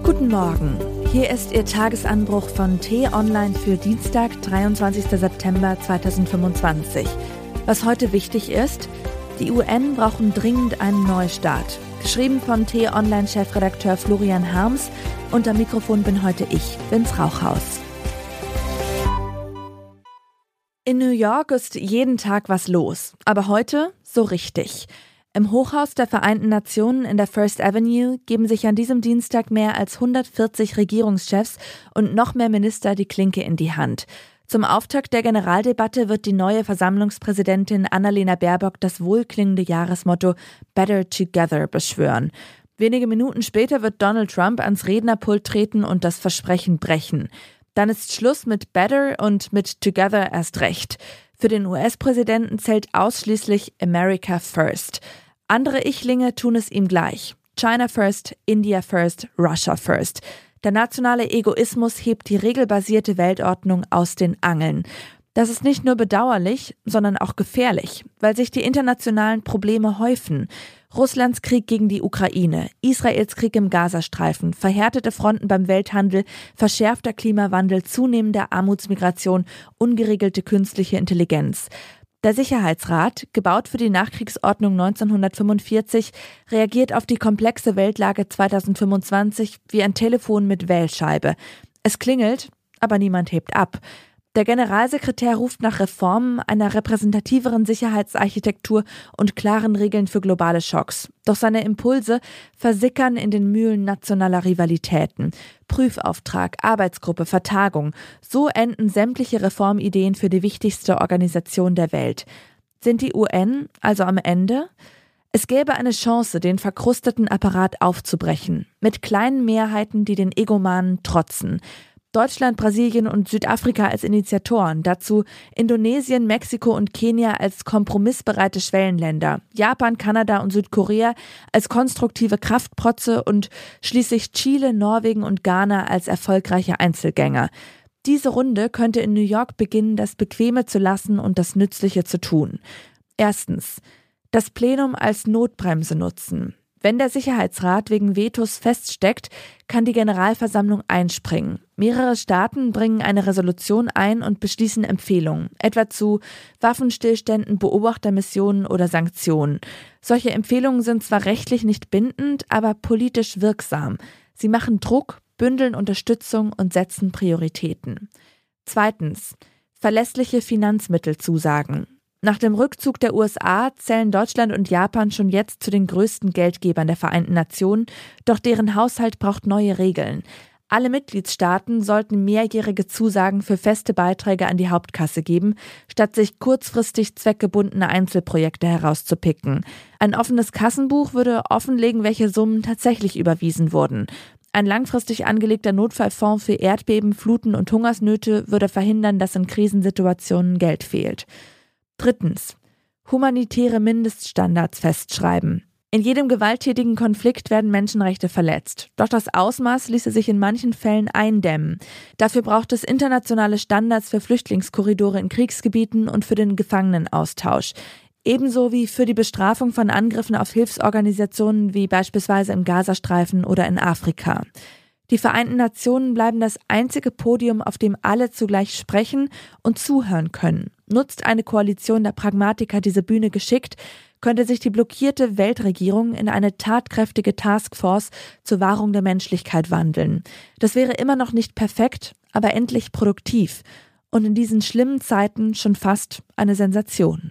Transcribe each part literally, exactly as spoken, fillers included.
Guten Morgen, hier ist Ihr Tagesanbruch von T-Online für Dienstag, dreiundzwanzigster September zweitausendfünfundzwanzig. Was heute wichtig ist: Die U N brauchen dringend einen Neustart. Geschrieben von T-Online-Chefredakteur Florian Harms und am Mikrofon bin heute ich, Vince Rauchhaus. In New York ist jeden Tag was los, aber heute so richtig. Im Hochhaus der Vereinten Nationen in der First Avenue geben sich an diesem Dienstag mehr als hundertvierzig Regierungschefs und noch mehr Minister die Klinke in die Hand. Zum Auftakt der Generaldebatte wird die neue Versammlungspräsidentin Annalena Baerbock das wohlklingende Jahresmotto Better Together beschwören. Wenige Minuten später wird Donald Trump ans Rednerpult treten und das Versprechen brechen. Dann ist Schluss mit Better und mit Together erst recht. Für den U S-Präsidenten zählt ausschließlich America First. Andere Ichlinge tun es ihm gleich. China First, India First, Russia First. Der nationale Egoismus hebt die regelbasierte Weltordnung aus den Angeln. Das ist nicht nur bedauerlich, sondern auch gefährlich, weil sich die internationalen Probleme häufen. Russlands Krieg gegen die Ukraine, Israels Krieg im Gazastreifen, verhärtete Fronten beim Welthandel, verschärfter Klimawandel, zunehmende Armutsmigration, ungeregelte künstliche Intelligenz. Der Sicherheitsrat, gebaut für die Nachkriegsordnung neunzehnhundertfünfundvierzig, reagiert auf die komplexe Weltlage zweitausendfünfundzwanzig wie ein Telefon mit Wählscheibe. Es klingelt, aber niemand hebt ab. Der Generalsekretär ruft nach Reformen, einer repräsentativeren Sicherheitsarchitektur und klaren Regeln für globale Schocks. Doch seine Impulse versickern in den Mühlen nationaler Rivalitäten. Prüfauftrag, Arbeitsgruppe, Vertagung. So enden sämtliche Reformideen für die wichtigste Organisation der Welt. Sind die U N also am Ende? Es gäbe eine Chance, den verkrusteten Apparat aufzubrechen. Mit kleinen Mehrheiten, die den Egomanen trotzen. Deutschland, Brasilien und Südafrika als Initiatoren, dazu Indonesien, Mexiko und Kenia als kompromissbereite Schwellenländer, Japan, Kanada und Südkorea als konstruktive Kraftprotze und schließlich Chile, Norwegen und Ghana als erfolgreiche Einzelgänger. Diese Runde könnte in New York beginnen, das Bequeme zu lassen und das Nützliche zu tun. Erstens, das Plenum als Notbremse nutzen. Wenn der Sicherheitsrat wegen Vetos feststeckt, kann die Generalversammlung einspringen. Mehrere Staaten bringen eine Resolution ein und beschließen Empfehlungen, etwa zu Waffenstillständen, Beobachtermissionen oder Sanktionen. Solche Empfehlungen sind zwar rechtlich nicht bindend, aber politisch wirksam. Sie machen Druck, bündeln Unterstützung und setzen Prioritäten. Zweitens, verlässliche Finanzmittelzusagen. Nach dem Rückzug der U S A zählen Deutschland und Japan schon jetzt zu den größten Geldgebern der Vereinten Nationen, doch deren Haushalt braucht neue Regeln. Alle Mitgliedstaaten sollten mehrjährige Zusagen für feste Beiträge an die Hauptkasse geben, statt sich kurzfristig zweckgebundene Einzelprojekte herauszupicken. Ein offenes Kassenbuch würde offenlegen, welche Summen tatsächlich überwiesen wurden. Ein langfristig angelegter Notfallfonds für Erdbeben, Fluten und Hungersnöte würde verhindern, dass in Krisensituationen Geld fehlt. Drittens. Humanitäre Mindeststandards festschreiben. In jedem gewalttätigen Konflikt werden Menschenrechte verletzt. Doch das Ausmaß ließe sich in manchen Fällen eindämmen. Dafür braucht es internationale Standards für Flüchtlingskorridore in Kriegsgebieten und für den Gefangenenaustausch. Ebenso wie für die Bestrafung von Angriffen auf Hilfsorganisationen wie beispielsweise im Gazastreifen oder in Afrika. Die Vereinten Nationen bleiben das einzige Podium, auf dem alle zugleich sprechen und zuhören können. Nutzt eine Koalition der Pragmatiker diese Bühne geschickt, könnte sich die blockierte Weltregierung in eine tatkräftige Taskforce zur Wahrung der Menschlichkeit wandeln. Das wäre immer noch nicht perfekt, aber endlich produktiv. Und in diesen schlimmen Zeiten schon fast eine Sensation.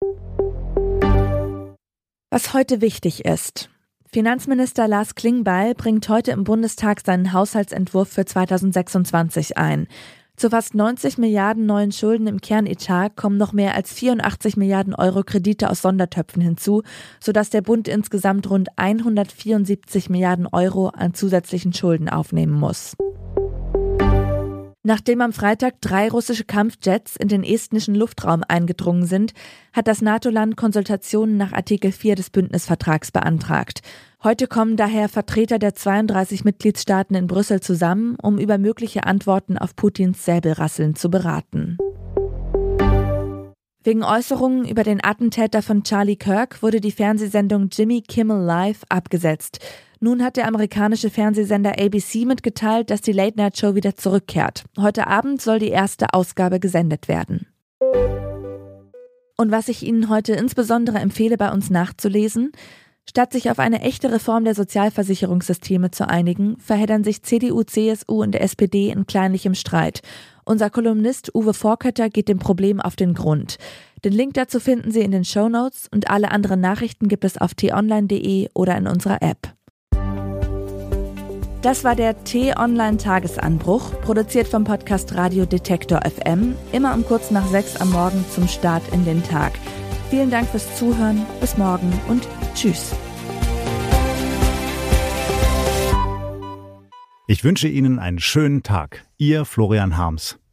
Was heute wichtig ist. Finanzminister Lars Klingbeil bringt heute im Bundestag seinen Haushaltsentwurf für zweitausendsechsundzwanzig ein. Zu fast neunzig Milliarden neuen Schulden im Kernetat kommen noch mehr als vierundachtzig Milliarden Euro Kredite aus Sondertöpfen hinzu, sodass der Bund insgesamt rund hundertvierundsiebzig Milliarden Euro an zusätzlichen Schulden aufnehmen muss. Nachdem am Freitag drei russische Kampfjets in den estnischen Luftraum eingedrungen sind, hat das NATO-Land Konsultationen nach Artikel vier des Bündnisvertrags beantragt. Heute kommen daher Vertreter der zweiunddreißig Mitgliedstaaten in Brüssel zusammen, um über mögliche Antworten auf Putins Säbelrasseln zu beraten. Wegen Äußerungen über den Attentäter von Charlie Kirk wurde die Fernsehsendung Jimmy Kimmel Live abgesetzt. Nun hat der amerikanische Fernsehsender A B C mitgeteilt, dass die Late-Night-Show wieder zurückkehrt. Heute Abend soll die erste Ausgabe gesendet werden. Und was ich Ihnen heute insbesondere empfehle, bei uns nachzulesen: Statt sich auf eine echte Reform der Sozialversicherungssysteme zu einigen, verheddern sich C D U, C S U und S P D in kleinlichem Streit. Unser Kolumnist Uwe Vorkötter geht dem Problem auf den Grund. Den Link dazu finden Sie in den Shownotes und alle anderen Nachrichten gibt es auf t online punkt de oder in unserer App. Das war der T-Online-Tagesanbruch, produziert vom Podcast Radio Detektor F M, immer um kurz nach sechs am Morgen zum Start in den Tag. Vielen Dank fürs Zuhören, bis morgen und tschüss. Ich wünsche Ihnen einen schönen Tag. Ihr Florian Harms.